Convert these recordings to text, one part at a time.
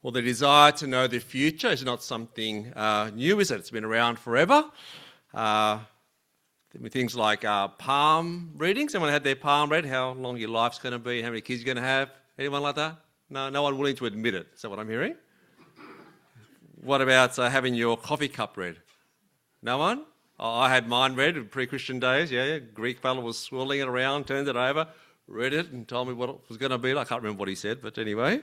Well, the desire to know the future is not something new, is it? It's been around forever. Things like palm readings. Anyone had their palm read? How long your life's going to be? How many kids you're going to have? Anyone like that? No one willing to admit it. Is that what I'm hearing? What about having your coffee cup read? No one? Oh, I had mine read in pre-Christian days. Yeah. Greek fellow was swirling it around, turned it over, read it, and told me what it was going to be. I can't remember what he said, but anyway.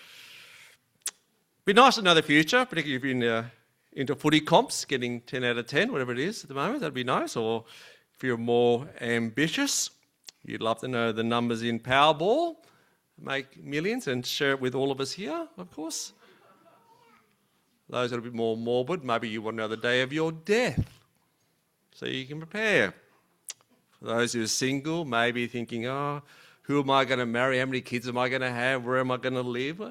Be nice to know the future, particularly if you're into footy comps, getting 10 out of 10, whatever it is at the moment. That'd be nice. Or if you're more ambitious, you'd love to know the numbers in Powerball, make millions, and share it with all of us here, of course. Those that are a bit more morbid, maybe you want to know the day of your death, so you can prepare. For those who are single, maybe thinking, who am I going to marry? How many kids am I going to have? Where am I going to live?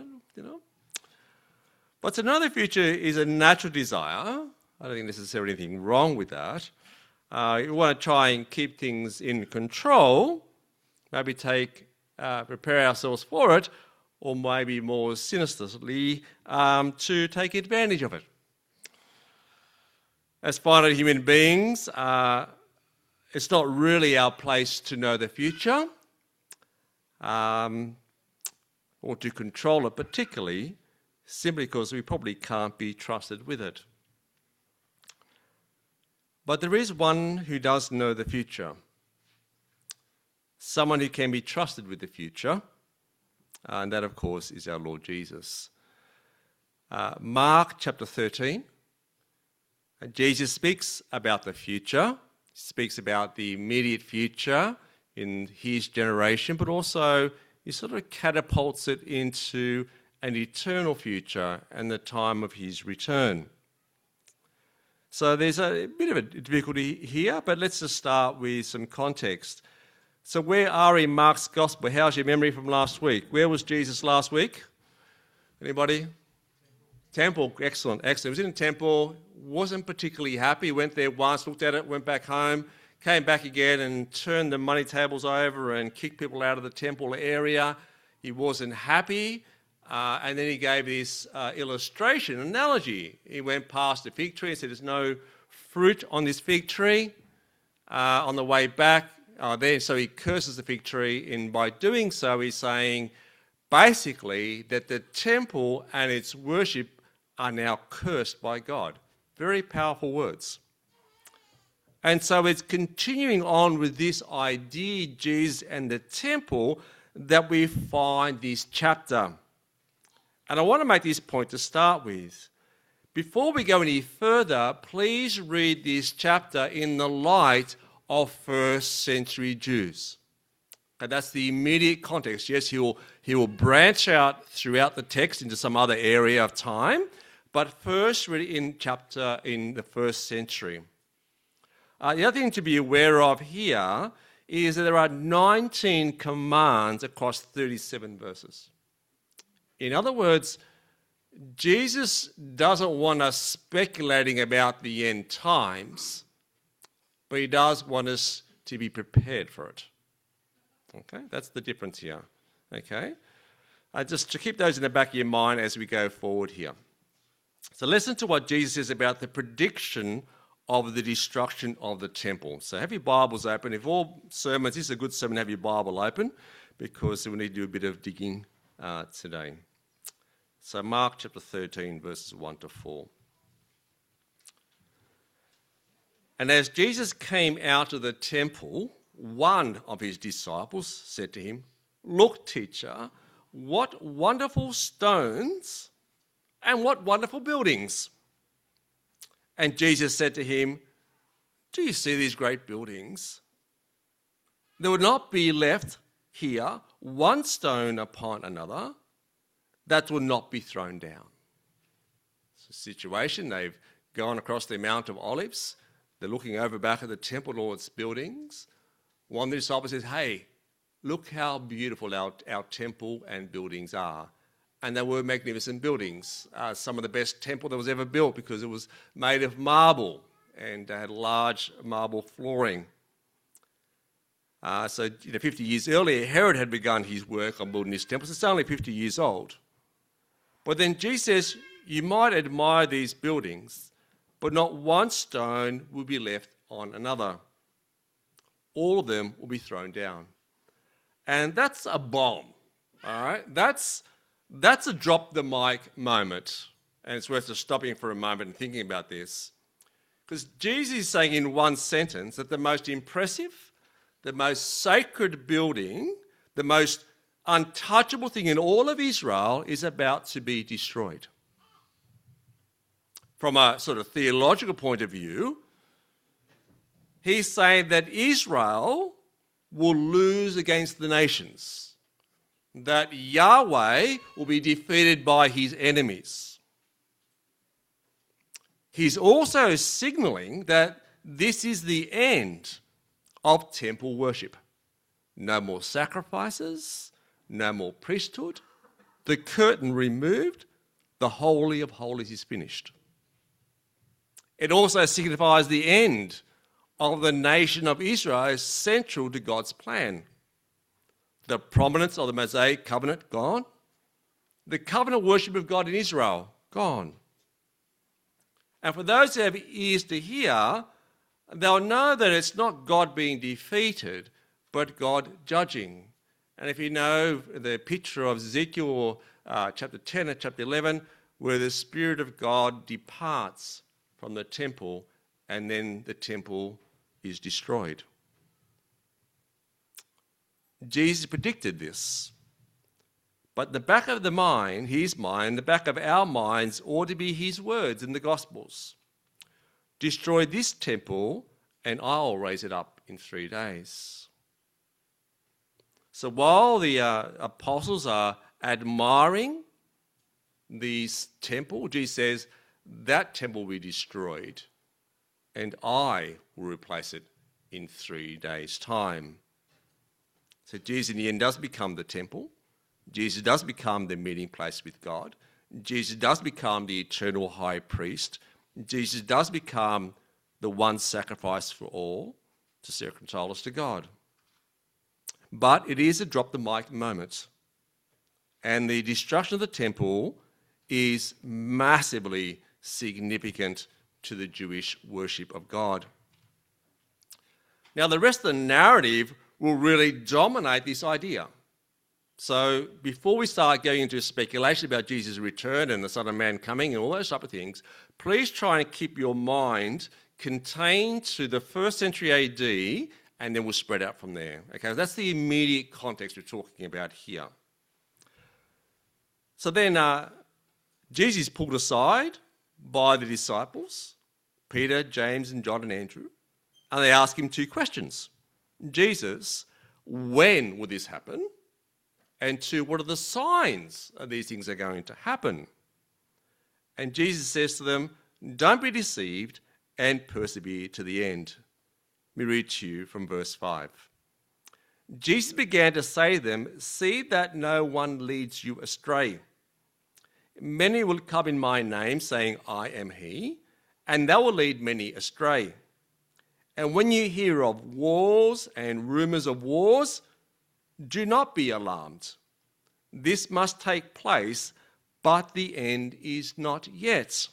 But to know the future is a natural desire. I don't think necessarily anything wrong with that. You want to try and keep things in control, maybe prepare ourselves for it, or maybe more sinisterly, to take advantage of it. As finite human beings, it's not really our place to know the future, or to control it particularly, simply because we probably can't be trusted with it. But there is one who does know the future, someone who can be trusted with the future, and that, of course, is our Lord Jesus. Mark chapter 13, Jesus speaks about the future, speaks about the immediate future in his generation, but also he sort of catapults it into an eternal future and the time of his return. So there's a bit of a difficulty here, but let's just start with some context. So where are we in Mark's Gospel? How's your memory from last week? Where was Jesus last week? Anybody? Temple. Excellent. He was in the temple, wasn't particularly happy, went there once, looked at it, went back home, came back again and turned the money tables over and kicked people out of the temple area. He wasn't happy. And then he gave this illustration, analogy. He went past the fig tree and said, there's no fruit on this fig tree. On the way back, so he curses the fig tree, and by doing so, he's saying basically that the temple and its worship are now cursed by God. Very powerful words. And so it's continuing on with this idea, Jesus and the temple, that we find this chapter. And I want to make this point to start with. Before we go any further, please read this chapter in the light of first century Jews. And that's the immediate context. Yes, he will branch out throughout the text into some other area of time, but first read it in the first century. The other thing to be aware of here is that there are 19 commands across 37 verses. In other words, Jesus doesn't want us speculating about the end times, but he does want us to be prepared for it. Okay, that's the difference here. Okay, just to keep those in the back of your mind as we go forward here. So listen to what Jesus says about the prediction of the destruction of the temple. So have your Bibles open. If all sermons, this is a good sermon, have your Bible open, because we need to do a bit of digging today. So Mark chapter 13, verses 1 to 4. And as Jesus came out of the temple, one of his disciples said to him, "Look, teacher, what wonderful stones and what wonderful buildings." And Jesus said to him, "Do you see these great buildings? There would not be left here one stone upon another that will not be thrown down." It's a situation. They've gone across the Mount of Olives. They're looking over back at the temple and all its buildings. One of the disciples says, "Hey, look how beautiful our temple and buildings are." And they were magnificent buildings. Some of the best temple that was ever built, because it was made of marble and had large marble flooring. So 50 years earlier, Herod had begun his work on building this temple. So it's only 50 years old. But then Jesus says, you might admire these buildings, but not one stone will be left on another. All of them will be thrown down. And that's a bomb, all right? That's a drop the mic moment. And it's worth just stopping for a moment and thinking about this. Because Jesus is saying in one sentence that the most impressive, the most sacred building, the most untouchable thing in all of Israel is about to be destroyed. From a sort of theological point of view, he's saying that Israel will lose against the nations, that Yahweh will be defeated by his enemies. He's also signalling that this is the end of temple worship. No more sacrifices, no more priesthood, the curtain removed, the Holy of Holies is finished. It also signifies the end of the nation of Israel as central to God's plan. The prominence of the Mosaic covenant, gone. The covenant worship of God in Israel, gone. And for those who have ears to hear, they'll know that it's not God being defeated, but God judging. And if you know the picture of Ezekiel chapter 10 and chapter 11, where the Spirit of God departs from the temple and then the temple is destroyed. Jesus predicted this. But the back of the mind, his mind, the back of our minds ought to be his words in the Gospels. Destroy this temple and I'll raise it up in 3 days. So while the apostles are admiring this temple, Jesus says, that temple will be destroyed and I will replace it in 3 days' time. So Jesus in the end does become the temple. Jesus does become the meeting place with God. Jesus does become the eternal high priest. Jesus does become the one sacrifice for all to reconcile us to God. But it is a drop the mic moment. And the destruction of the temple is massively significant to the Jewish worship of God. Now, the rest of the narrative will really dominate this idea. So before we start going into speculation about Jesus' return and the Son of Man coming and all those type of things, please try and keep your mind contained to the 1st century AD, and then we'll spread out from there. Okay, that's the immediate context we're talking about here. So then Jesus is pulled aside by the disciples, Peter, James, and John and Andrew, and they ask him 2 questions. Jesus, when will this happen? And 2, what are the signs that these things are going to happen? And Jesus says to them, don't be deceived and persevere to the end. Let me read to you from verse 5. Jesus began to say to them, see that no one leads you astray. Many will come in my name, saying, I am he, and they will lead many astray. And when you hear of wars and rumours of wars, do not be alarmed. This must take place, but the end is not yet.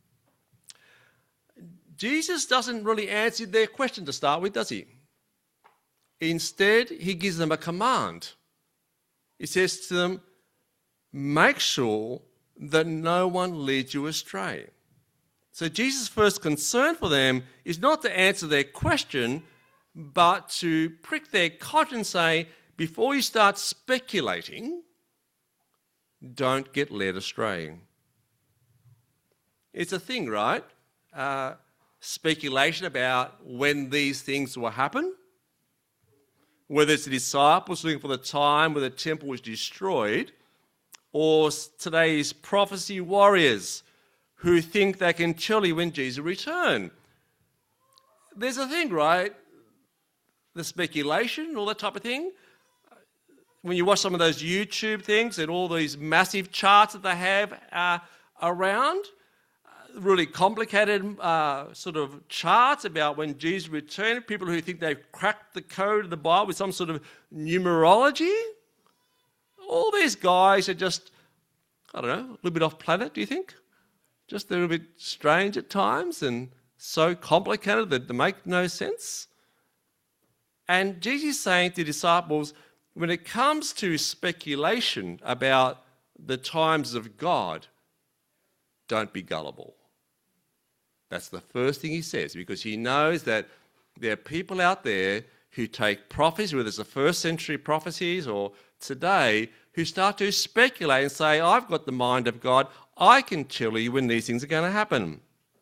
Jesus doesn't really answer their question to start with, does he? Instead, he gives them a command. He says to them, make sure that no one leads you astray. So Jesus' first concern for them is not to answer their question, but to prick their conscience and say, before you start speculating, don't get led astray. It's a thing, right? Speculation about when these things will happen. Whether it's the disciples looking for the time where the temple was destroyed, or today's prophecy warriors who think they can tell you when Jesus will return. There's a thing, right? The speculation, all that type of thing. When you watch some of those YouTube things and all these massive charts that they have around, really complicated sort of charts about when Jesus returned, people who think they've cracked the code of the Bible with some sort of numerology. All these guys are just I don't know, a little bit off planet, do you think? Just a little bit strange at times and so complicated that they make no sense. And Jesus is saying to the disciples, when it comes to speculation about the times of God, don't be gullible. That's the first thing he says, because he knows that there are people out there who take prophecies, whether it's the first century prophecies or today, who start to speculate and say, I've got the mind of God, I can tell you when these things are going to happen.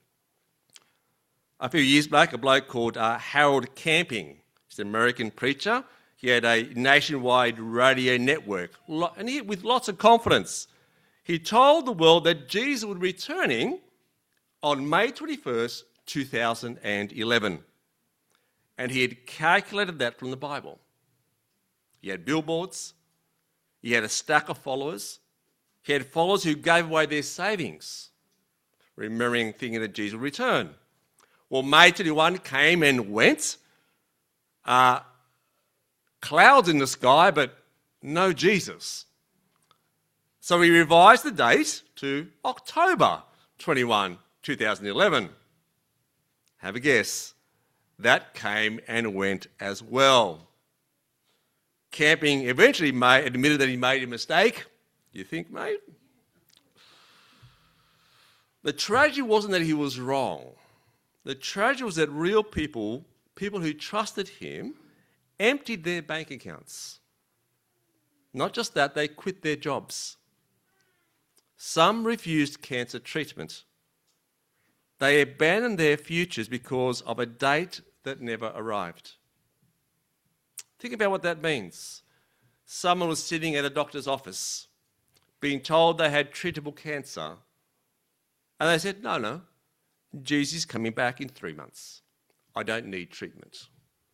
A few years back, a bloke called Harold Camping, he's an American preacher. He had a nationwide radio network, and he, with lots of confidence, he told the world that Jesus would be returning on May 21st, 2011. And he had calculated that from the Bible. He had billboards. He had a stack of followers. He had followers who gave away their savings, remembering, thinking that Jesus would return. Well, May 21 came and went. Clouds in the sky, but no Jesus. So he revised the date to October 21, 2011. Have a guess. That came and went as well. Camping eventually admitted that he made a mistake. You think, mate? The tragedy wasn't that he was wrong. The tragedy was that real people who trusted him, emptied their bank accounts. Not just that, they quit their jobs. Some refused cancer treatment. They abandoned their futures because of a date that never arrived. Think about what that means. Someone was sitting at a doctor's office, being told they had treatable cancer. And they said, no, Jesus is coming back in 3 months. I don't need treatment.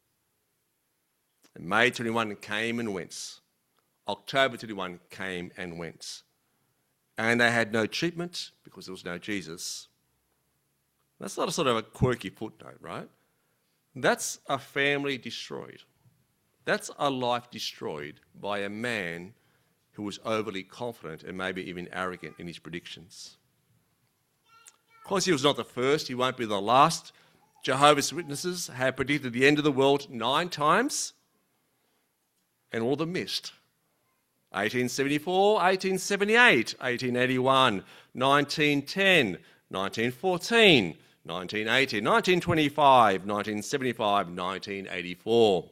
And May 21 came and went. October 21 came and went. And they had no treatment because there was no Jesus. That's not a sort of a quirky footnote, right? That's a family destroyed. That's a life destroyed by a man who was overly confident and maybe even arrogant in his predictions. Of course, he was not the first. He won't be the last. Jehovah's Witnesses have predicted the end of the world 9 times, and all of them missed. 1874, 1878, 1881, 1910, 1914, 1980, 1925, 1975, 1984.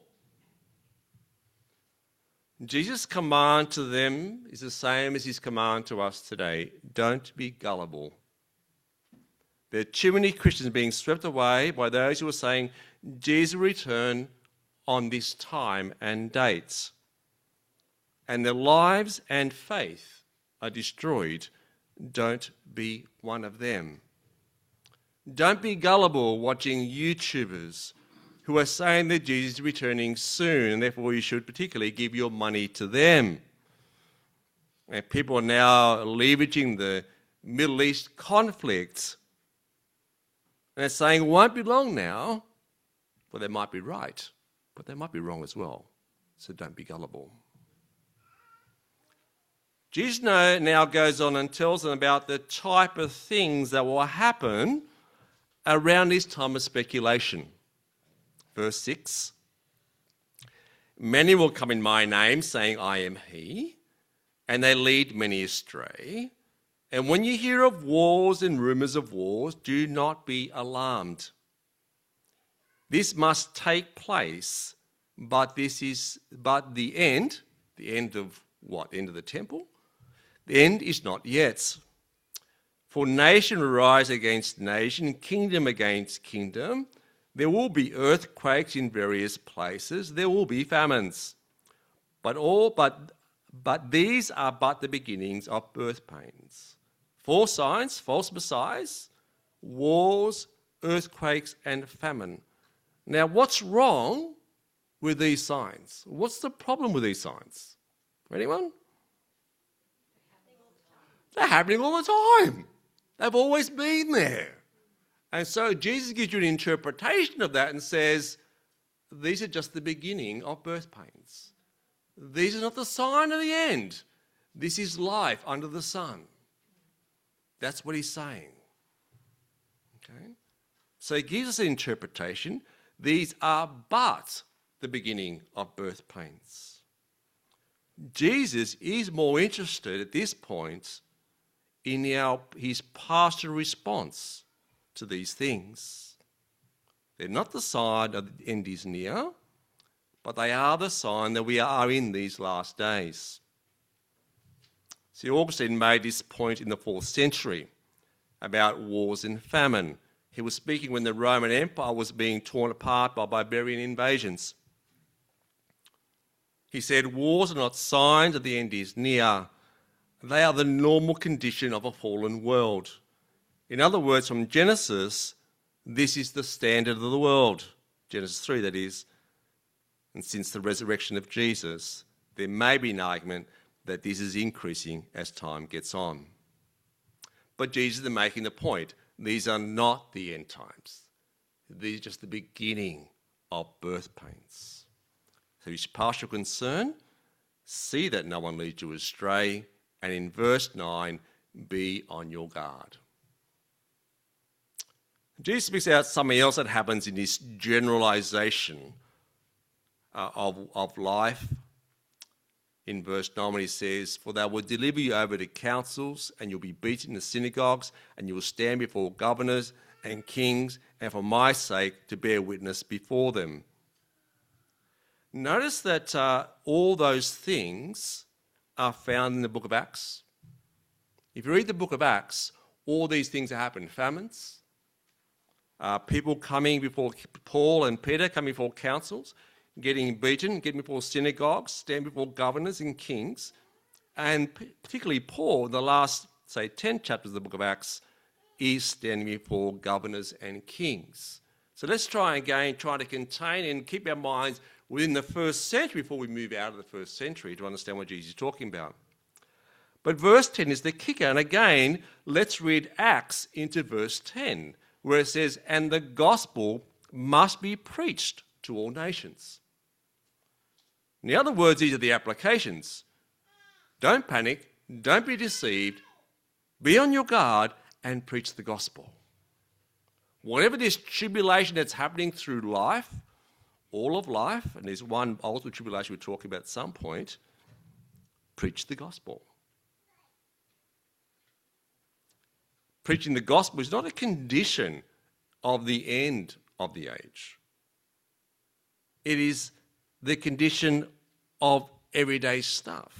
Jesus' command to them is the same as his command to us today. Don't be gullible. There are too many Christians being swept away by those who are saying Jesus will return on this time and dates. And their lives and faith are destroyed. Don't be one of them. Don't be gullible watching YouTubers who are saying that Jesus is returning soon, and therefore you should particularly give your money to them. And people are now leveraging the Middle East conflicts, and they're saying it won't be long now. Well, they might be right, but they might be wrong as well. So don't be gullible. Jesus now goes on and tells them about the type of things that will happen around this time of speculation. Verse 6, many will come in my name, saying, I am he, and they lead many astray. And when you hear of wars and rumours of wars, do not be alarmed. This must take place, but the end of what? End of the temple? The end is not yet. For nation will rise against nation, kingdom against kingdom. There will be earthquakes in various places. There will be famines. But these are but the beginnings of birth pains. False signs, false messiahs, wars, earthquakes, and famine. Now, what's wrong with these signs? What's the problem with these signs? Anyone? They're happening all the time. They've always been there. And so Jesus gives you an interpretation of that and says, these are just the beginning of birth pains. These are not the sign of the end. This is life under the sun. That's what he's saying. Okay? So he gives us an interpretation. These are but the beginning of birth pains. Jesus is more interested at this point in his pastoral response to these things. They're not the sign that the end is near, but they are the sign that we are in these last days. See, Augustine made this point in the 4th century about wars and famine. He was speaking when the Roman Empire was being torn apart by barbarian invasions. He said, wars are not signs that the end is near. They are the normal condition of a fallen world. In other words, from Genesis, this is the standard of the world. Genesis 3, that is. And since the resurrection of Jesus, there may be an argument that this is increasing as time gets on. But Jesus is making the point. These are not the end times. These are just the beginning of birth pains. So his pastoral concern, see that no one leads you astray. And in verse 9, be on your guard. Jesus speaks out something else that happens in this generalization of life. In verse 9 when he says, for they will deliver you over to councils, and you'll be beaten in the synagogues, and you will stand before governors and kings, and for my sake to bear witness before them. Notice that all those things are found in the book of Acts. If you read the book of Acts, all these things have happened. Famines, people coming before Paul and Peter, coming before councils, getting beaten, getting before synagogues, standing before governors and kings, and particularly Paul, in the last, say, 10 chapters of the book of Acts, is standing before governors and kings. So let's try to contain and keep our minds within the 1st century before we move out of the 1st century to understand what Jesus is talking about. But verse 10 is the kicker. And again, let's read Acts into verse 10, where it says, and the gospel must be preached to all nations. In other words, these are the applications. Don't panic, don't be deceived, be on your guard and preach the gospel. Whatever this tribulation that's happening through life, all of life, and there's one ultimate tribulation we're talking about at some point, preach the gospel. Preaching the gospel is not a condition of the end of the age. It is the condition of everyday stuff.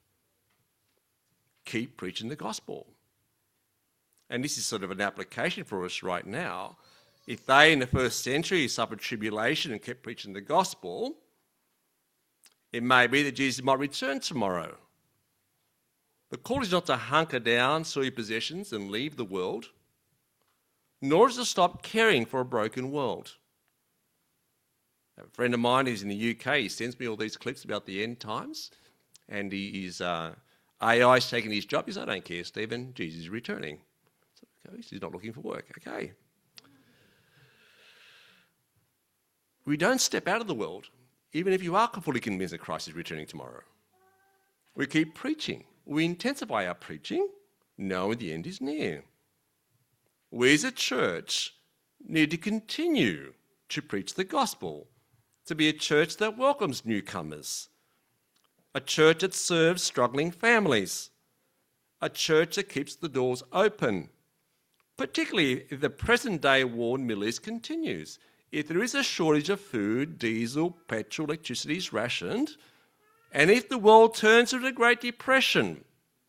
Keep preaching the gospel. And this is sort of an application for us right now. If they in the 1st century suffered tribulation and kept preaching the gospel, it may be that Jesus might return tomorrow. The call is not to hunker down, sell your possessions and leave the world, nor is to stop caring for a broken world. A friend of mine is in the UK. He sends me all these clips about the end times, and AI is taking his job. He says, I don't care, Stephen. Jesus is returning. So, okay, he's not looking for work. Okay. We don't step out of the world, even if you are fully convinced that Christ is returning tomorrow. We keep preaching. We intensify our preaching, knowing the end is near. We as a church need to continue to preach the gospel, to be a church that welcomes newcomers, a church that serves struggling families, a church that keeps the doors open, particularly if the present-day war in the Middle East continues. If there is a shortage of food, diesel, petrol, electricity is rationed, and if the world turns to the Great Depression,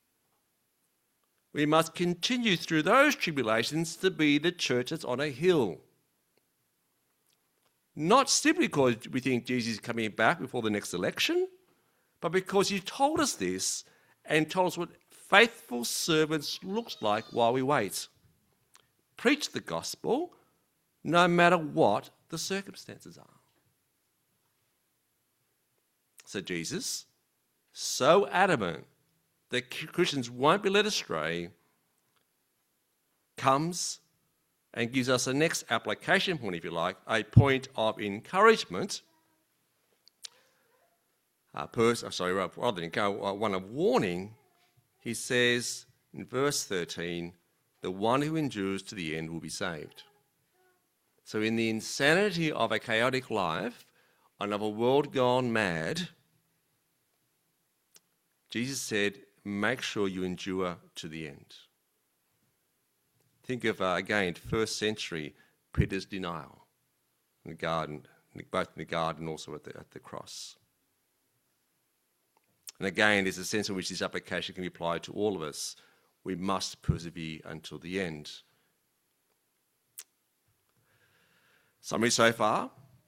we must continue through those tribulations to be the church that's on a hill. Not simply because we think Jesus is coming back before the next election, but because he told us this and told us what faithful servants looks like while we wait. Preach the gospel no matter what the circumstances are. So Jesus, so adamant that Christians won't be led astray, comes and gives us a next application point, if you like, a point of encouragement. Rather than one of warning, he says in verse 13, the one who endures to the end will be saved. So in the insanity of a chaotic life and of a world gone mad, Jesus said, make sure you endure to the end. Think of, again, first century Peter's denial in the garden, both in the garden and also at the cross. And again, there's a sense in which this application can be applied to all of us. We must persevere until the end. Summary so far.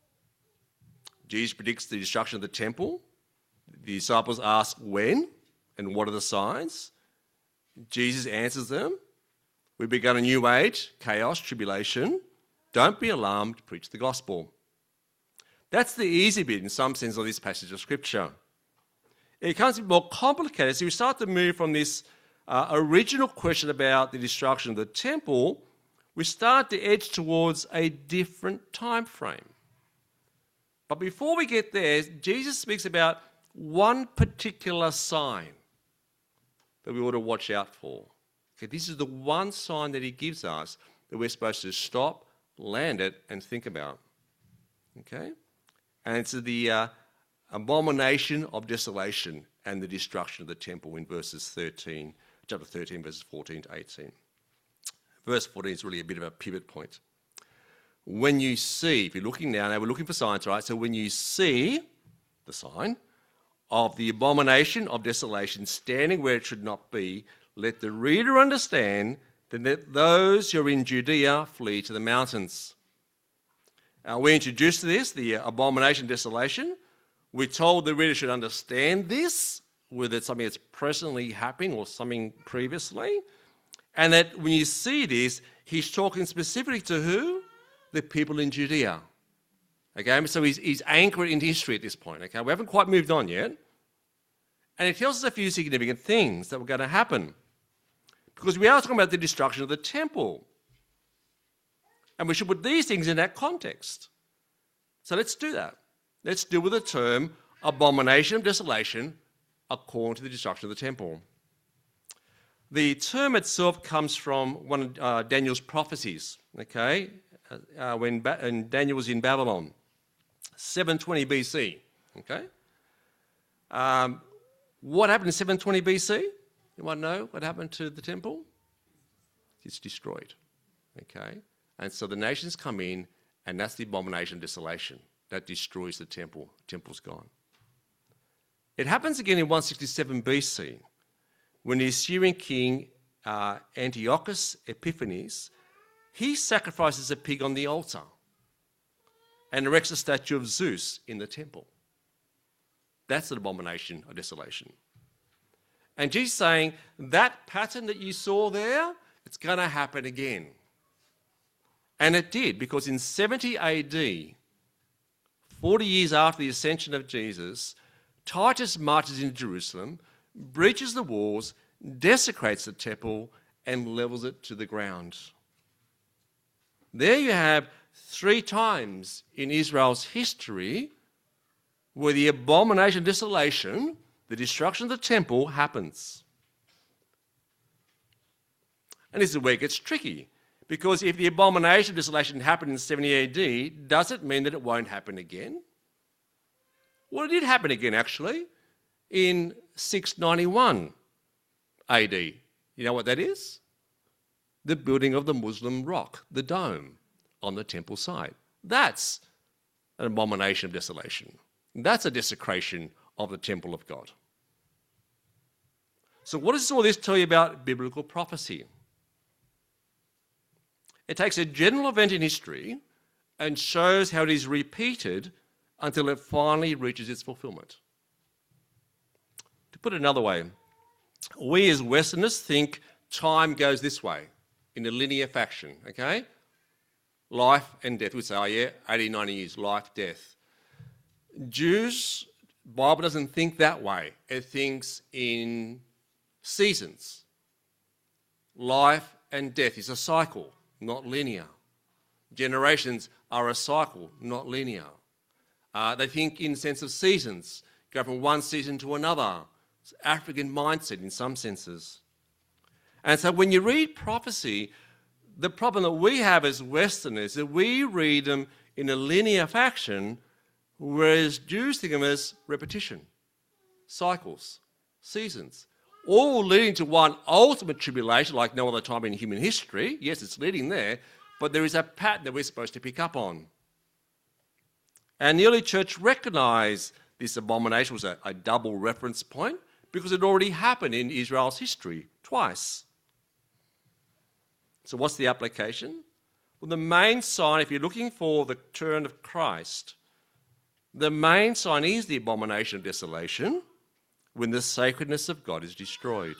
Jesus predicts the destruction of the temple. The disciples ask when and what are the signs. Jesus answers them. We've begun a new age, chaos, tribulation. Don't be alarmed, preach the gospel. That's the easy bit in some sense of this passage of Scripture. It becomes a bit more complicated. So we start to move from this original question about the destruction of the temple, we start to edge towards a different time frame. But before we get there, Jesus speaks about one particular sign that we ought to watch out for. Okay, this is the one sign that he gives us that we're supposed to stop, land it, and think about. Okay? And it's the abomination of desolation and the destruction of the temple in chapter 13, verses 14 to 18. Verse 14 is really a bit of a pivot point. When you see, if you're looking now we're looking for signs, right? So when you see the sign of the abomination of desolation standing where it should not be, let the reader understand that let those who are in Judea flee to the mountains. We're introduced to this, the abomination of desolation. We're told the reader should understand this, whether it's something that's presently happening or something previously. And that when you see this, he's talking specifically to who? The people in Judea. Okay, so he's anchored in history at this point. Okay, we haven't quite moved on yet. And it tells us a few significant things that were going to happen. Because we are talking about the destruction of the temple. And we should put these things in that context. So let's do that. Let's deal with the term abomination of desolation according to the destruction of the temple. The term itself comes from one of Daniel's prophecies, okay, when Daniel was in Babylon, 720 BC, okay. What happened in 720 BC? You want to know what happened to the temple? It's destroyed, okay. And so the nations come in, and that's the abomination of desolation. That destroys the temple. The temple's gone. It happens again in 167 BC, when the Assyrian king Antiochus Epiphanes, he sacrifices a pig on the altar and erects a statue of Zeus in the temple. That's an abomination of desolation. And Jesus is saying, that pattern that you saw there, it's going to happen again. And it did, because in 70 AD, 40 years after the ascension of Jesus, Titus marches into Jerusalem, breaches the walls, desecrates the temple, and levels it to the ground. There you have 3 times in Israel's history where the abomination of desolation, the destruction of the temple, happens. And this is where it gets tricky, because if the abomination of desolation happened in 70 AD, does it mean that it won't happen again? Well, it did happen again, actually, in 691 AD. You know what that is? The building of the Muslim rock, the dome, on the temple site. That's an abomination of desolation. That's a desecration of the temple of God. So what does all this tell you about biblical prophecy? It takes a general event in history and shows how it is repeated until it finally reaches its fulfillment. To put it another way, we as Westerners think time goes this way, in a linear fashion, okay? Life and death. We say, oh yeah, 80, 90 years, life, death. Jews, Bible doesn't think that way. It thinks in seasons. Life and death is a cycle, not linear. Generations are a cycle, not linear. They think in the sense of seasons, go from one season to another. It's African mindset in some senses. And so when you read prophecy, the problem that we have as Westerners is that we read them in a linear fashion, whereas Jews think of them as repetition, cycles, seasons, all leading to one ultimate tribulation like no other time in human history. Yes, it's leading there, but there is a pattern that we're supposed to pick up on. And the early church recognised this abomination was a double reference point because it already happened in Israel's history twice. So what's the application? Well, the main sign, if you're looking for the return of Christ, the main sign is the abomination of desolation when the sacredness of God is destroyed.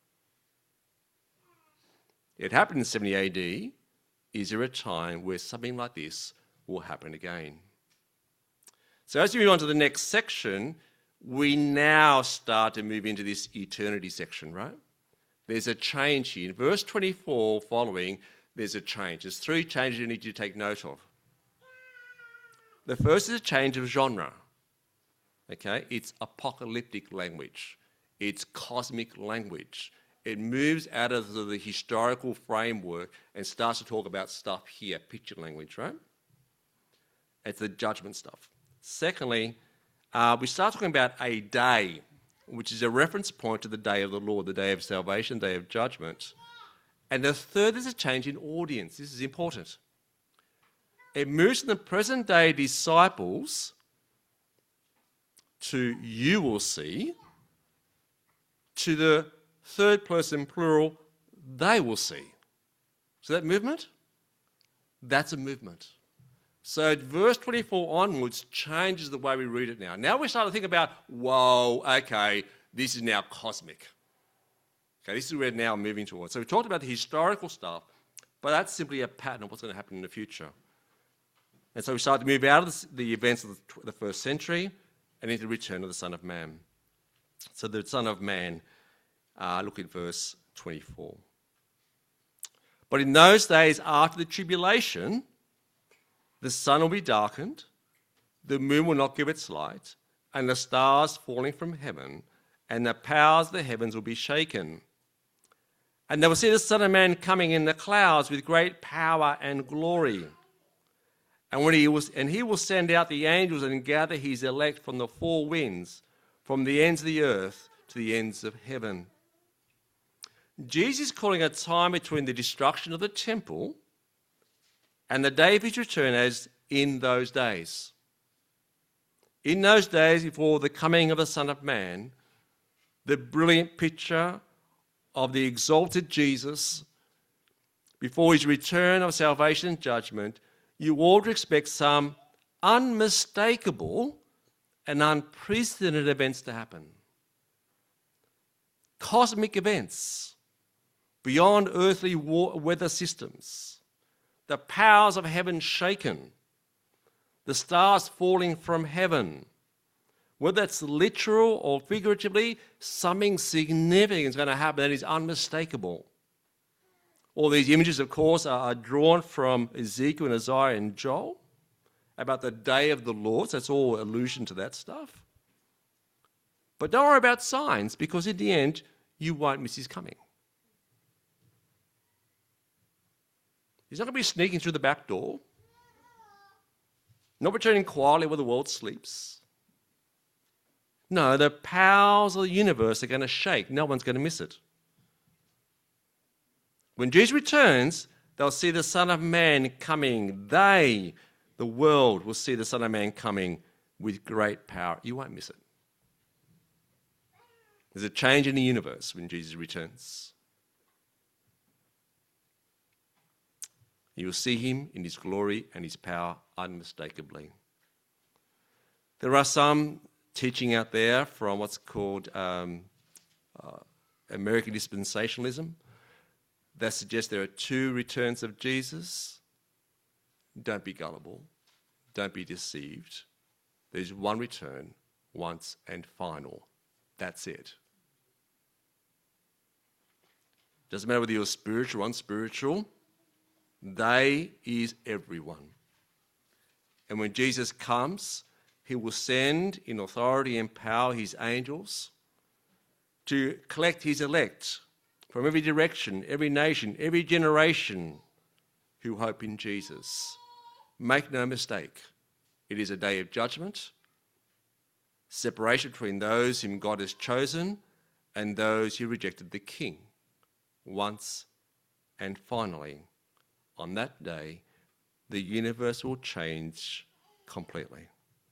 It happened in 70 AD. Is there a time where something like this will happen again? So as we move on to the next section, we now start to move into this eternity section, right? There's a change here. In verse 24 following, there's a change. There's three changes you need to take note of. The first is a change of genre. Okay? It's apocalyptic language. It's cosmic language. It moves out of the historical framework and starts to talk about stuff here, picture language, right? It's the judgment stuff. Secondly, we start talking about a day, which is a reference point to the day of the Lord, the day of salvation, day of judgment. And the third is a change in audience. This is important. It moves from the present day disciples to you will see, to the third person plural, they will see. So that movement? That's a movement. So verse 24 onwards changes the way we read it now. Now we're starting to think about, whoa, okay, this is now cosmic. Okay, this is where we're now moving towards. So we talked about the historical stuff, but that's simply a pattern of what's going to happen in the future. And so we start to move out of the events of the first century and into the return of the Son of Man. So the Son of Man, look at verse 24. But in those days after the tribulation, the sun will be darkened, the moon will not give its light, and the stars falling from heaven, and the powers of the heavens will be shaken. And they will see the Son of Man coming in the clouds with great power and glory. And he will send out the angels and gather his elect from the four winds, from the ends of the earth to the ends of heaven. Jesus is calling a time between the destruction of the temple and the day of his return as in those days. In those days before the coming of the Son of Man, the brilliant picture of the exalted Jesus, before his return of salvation and judgment, you ought to expect some unmistakable and unprecedented events to happen. Cosmic events beyond earthly weather systems. The powers of heaven shaken, the stars falling from heaven. Whether that's literal or figuratively, something significant is going to happen that is unmistakable. All these images, of course, are drawn from Ezekiel and Isaiah and Joel about the day of the Lord. So it's all allusion to that stuff. But don't worry about signs, because in the end, you won't miss his coming. He's not going to be sneaking through the back door, not returning quietly where the world sleeps. No, the powers of the universe are going to shake. No one's going to miss it. When Jesus returns, they'll see the Son of Man coming. The world, will see the Son of Man coming with great power. You won't miss it. There's a change in the universe when Jesus returns. You will see him in his glory and his power unmistakably. There are some teaching out there from what's called American dispensationalism that suggests there are two returns of Jesus. Don't be gullible. Don't be deceived. There's one return, once and final. That's it. Doesn't matter whether you're spiritual or unspiritual. They is everyone. And when Jesus comes, he will send in authority and power his angels to collect his elect from every direction, every nation, every generation who hope in Jesus. Make no mistake, it is a day of judgment, separation between those whom God has chosen and those who rejected the King. Once and finally, on that day, the universe will change completely.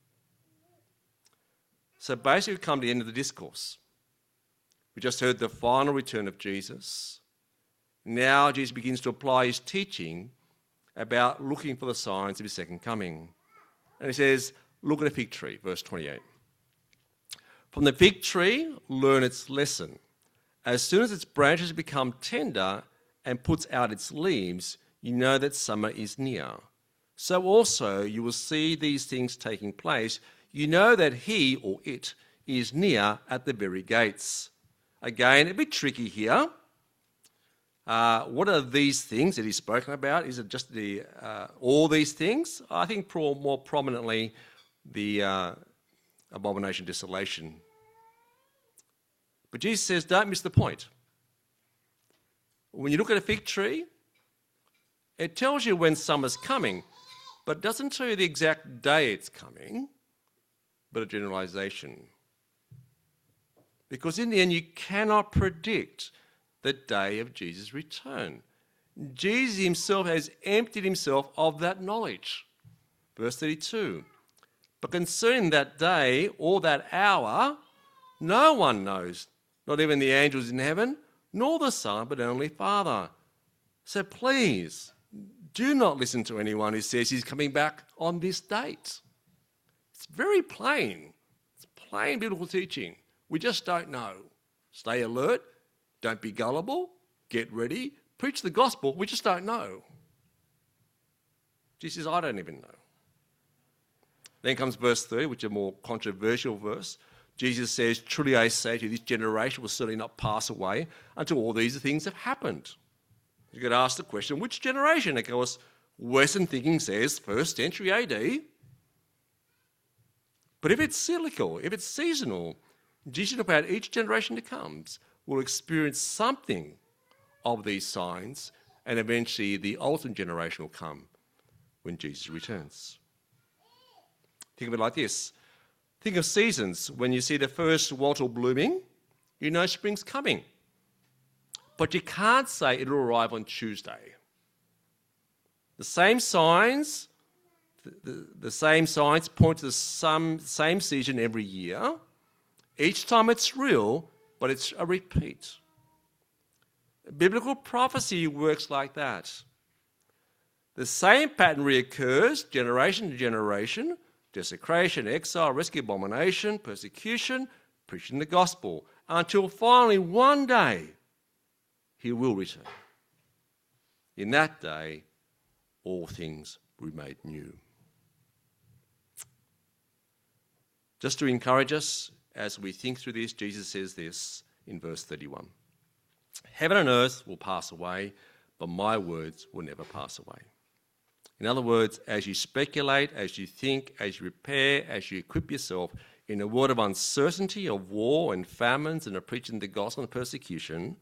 So basically, we've come to the end of the discourse. We just heard the final return of Jesus. Now Jesus begins to apply his teaching about looking for the signs of his second coming. And he says, look at a fig tree, verse 28. From the fig tree, learn its lesson. As soon as its branches become tender and puts out its leaves, you know that summer is near. So also you will see these things taking place. You know that he, or it, is near at the very gates. Again, a bit tricky here. What are these things that he's spoken about? Is it just all these things? I think more prominently the abomination, desolation. But Jesus says, don't miss the point. When you look at a fig tree, it tells you when summer's coming, but it doesn't tell you the exact day it's coming, but a generalization. Because in the end, you cannot predict the day of Jesus' return. Jesus himself has emptied himself of that knowledge. Verse 32. But concerning that day or that hour, no one knows, not even the angels in heaven, nor the Son, but only Father. So please, do not listen to anyone who says he's coming back on this date. It's very plain. It's plain biblical teaching. We just don't know. Stay alert. Don't be gullible. Get ready. Preach the gospel. We just don't know. Jesus says, I don't even know. Then comes verse 30, which is a more controversial verse. Jesus says, truly I say to you, this generation will certainly not pass away until all these things have happened. You could ask the question, which generation? Of course, Western thinking says 1st century AD. But if it's cyclical, if it's seasonal, Jesus about each generation that comes will experience something of these signs, and eventually the ultimate generation will come when Jesus returns. Think of it like this. Think of seasons. When you see the first wattle blooming, you know spring's coming. But you can't say it'll arrive on Tuesday. The same signs point to the same season every year. Each time it's real, but it's a repeat. Biblical prophecy works like that. The same pattern reoccurs generation to generation: desecration, exile, rescue, abomination, persecution, preaching the gospel, until finally one day he will return. In that day, all things will be made new. Just to encourage us as we think through this, Jesus says this in verse 31. Heaven and earth will pass away, but my words will never pass away. In other words, as you speculate, as you think, as you prepare, as you equip yourself in a world of uncertainty, of war and famines and of preaching the gospel and persecution,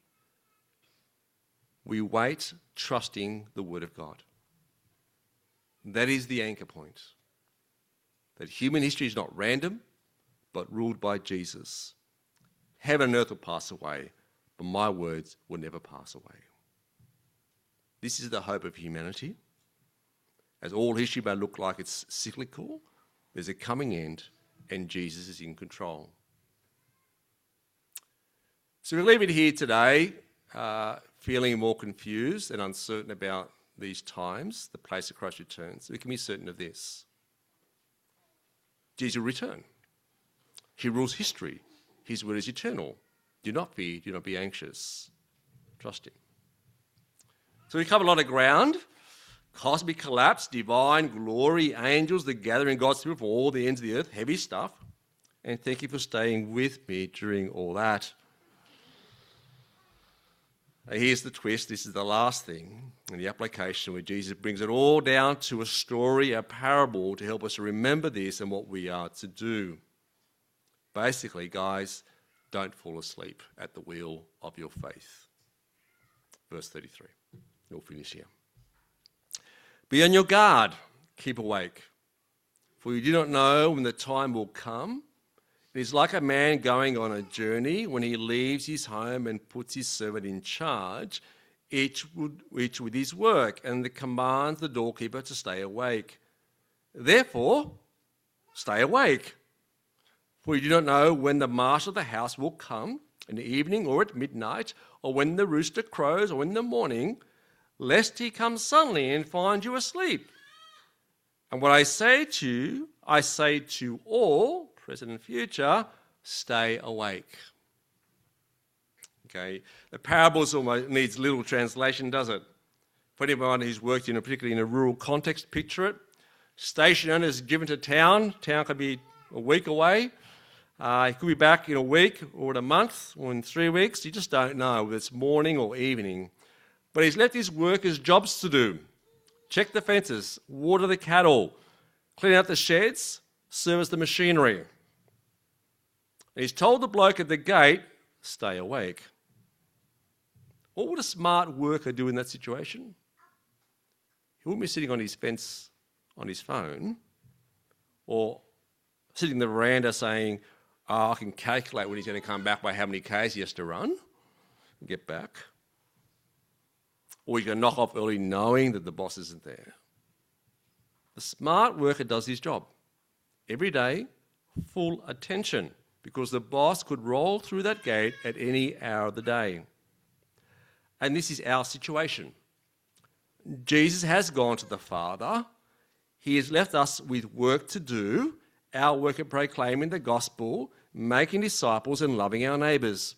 we wait trusting the word of God. That is the anchor point. That human history is not random, but ruled by Jesus. Heaven and earth will pass away, but my words will never pass away. This is the hope of humanity. As all history may look like it's cyclical, there's a coming end, and Jesus is in control. So we leave it here today, feeling more confused and uncertain about these times, the place of Christ's return. So we can be certain of this. Jesus will return. He rules history. His word is eternal. Do not fear, do not be anxious. Trust him. So we covered a lot of ground. Cosmic collapse, divine glory, angels, the gathering God's people from all the ends of the earth, heavy stuff. And thank you for staying with me during all that. Here's the twist. This is the last thing in the application where Jesus brings it all down to a story, a parable, to help us remember this and what we are to do. Basically, guys, don't fall asleep at the wheel of your faith. Verse 33. We'll finish here. Be on your guard, keep awake, for you do not know when the time will come. It is like a man going on a journey when he leaves his home and puts his servant in charge, each with his work, and commands the doorkeeper to stay awake. Therefore, stay awake, for you do not know when the master of the house will come, in the evening or at midnight, or when the rooster crows, or in the morning, lest he come suddenly and find you asleep. And what I say to you, I say to all, present and future, stay awake. Okay, the parables almost needs little translation, does it? For anyone who's worked particularly in a rural context, picture it. Station owner is given to town. Town could be a week away. He could be back in a week or in a month or in 3 weeks. You just don't know whether it's morning or evening. But he's left his workers jobs to do. Check the fences, water the cattle, clean out the sheds, service the machinery. And he's told the bloke at the gate, stay awake. What would a smart worker do in that situation? He wouldn't be sitting on his fence on his phone or sitting in the veranda saying, I can calculate when he's going to come back by how many Ks he has to run and get back. Or he's going to knock off early knowing that the boss isn't there. The smart worker does his job. Every day, full attention, because the boss could roll through that gate at any hour of the day. And this is our situation. Jesus has gone to the Father. He has left us with work to do, our work at proclaiming the gospel, making disciples and loving our neighbours.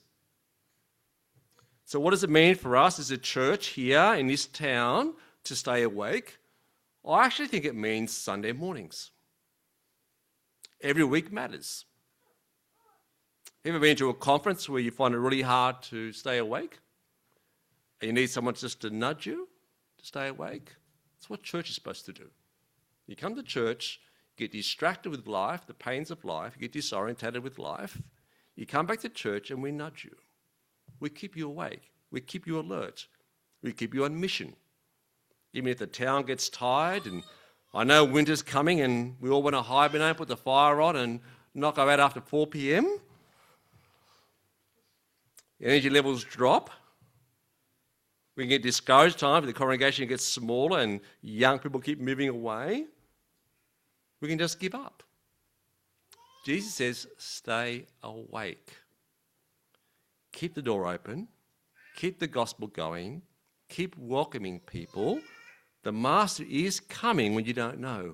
So what does it mean for us as a church here in this town to stay awake? I actually think it means Sunday mornings. Every week matters. Have you ever been to a conference where you find it really hard to stay awake? And you need someone just to nudge you to stay awake? That's what church is supposed to do. You come to church, get distracted with life, the pains of life, you get disorientated with life. You come back to church and we nudge you. We keep you awake. We keep you alert. We keep you on mission. Even if the town gets tired, and I know winter's coming and we all want to hibernate, put the fire on and not go out after 4 p.m. Energy levels drop. We can get discouraged times, the congregation gets smaller and young people keep moving away. We can just give up. Jesus says, stay awake. Keep the door open. Keep the gospel going. Keep welcoming people. The Master is coming when you don't know.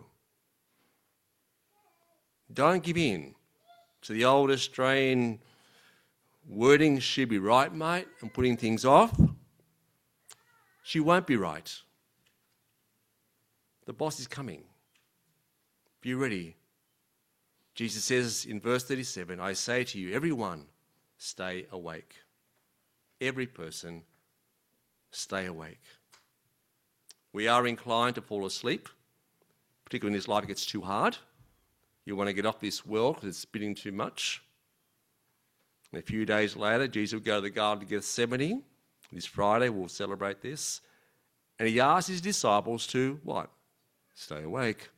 Don't give in to the old Australian wording, she'll be right, mate, and putting things off. She won't be right. The boss is coming. Be ready. Jesus says in verse 37, I say to you, everyone, stay awake. Every person, stay awake. We are inclined to fall asleep, particularly when this life gets too hard. You want to get off this world because it's spinning too much. And a few days later, Jesus will go to the Garden of Gethsemane. This Friday, we'll celebrate this. And he asked his disciples to, what? Stay awake.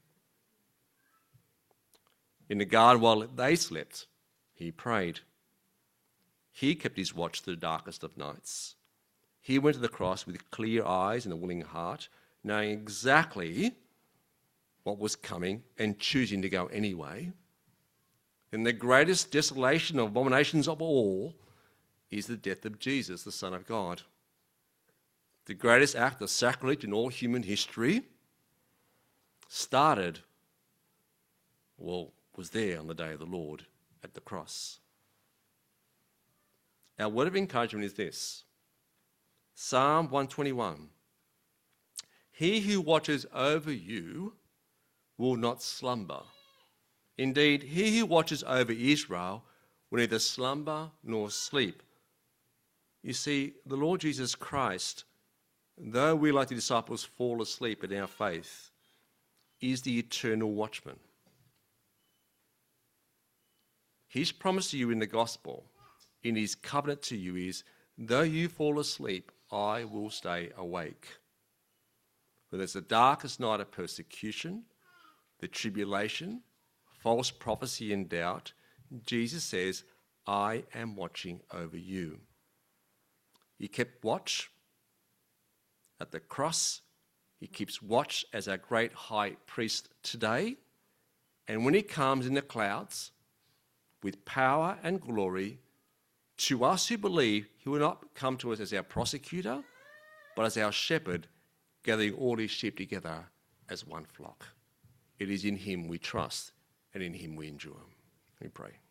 In the garden, while they slept, he prayed. He kept his watch through the darkest of nights. He went to the cross with clear eyes and a willing heart, knowing exactly what was coming and choosing to go anyway. And the greatest desolation of abominations of all is the death of Jesus, the Son of God. The greatest act of sacrilege in all human history was there on the day of the Lord at the cross. Our word of encouragement is this. Psalm 121. He who watches over you will not slumber. Indeed, he who watches over Israel will neither slumber nor sleep. You see, the Lord Jesus Christ, though we like the disciples fall asleep in our faith, is the eternal watchman. His promise to you in the gospel, in his covenant to you is, though you fall asleep, I will stay awake. Whether it's the darkest night of persecution, the tribulation, false prophecy and doubt, Jesus says, I am watching over you. He kept watch at the cross. He keeps watch as our great high priest today. And when he comes in the clouds with power and glory, to us who believe, he will not come to us as our prosecutor, but as our shepherd, gathering all his sheep together as one flock. It is in him we trust, and in him we endure. We pray.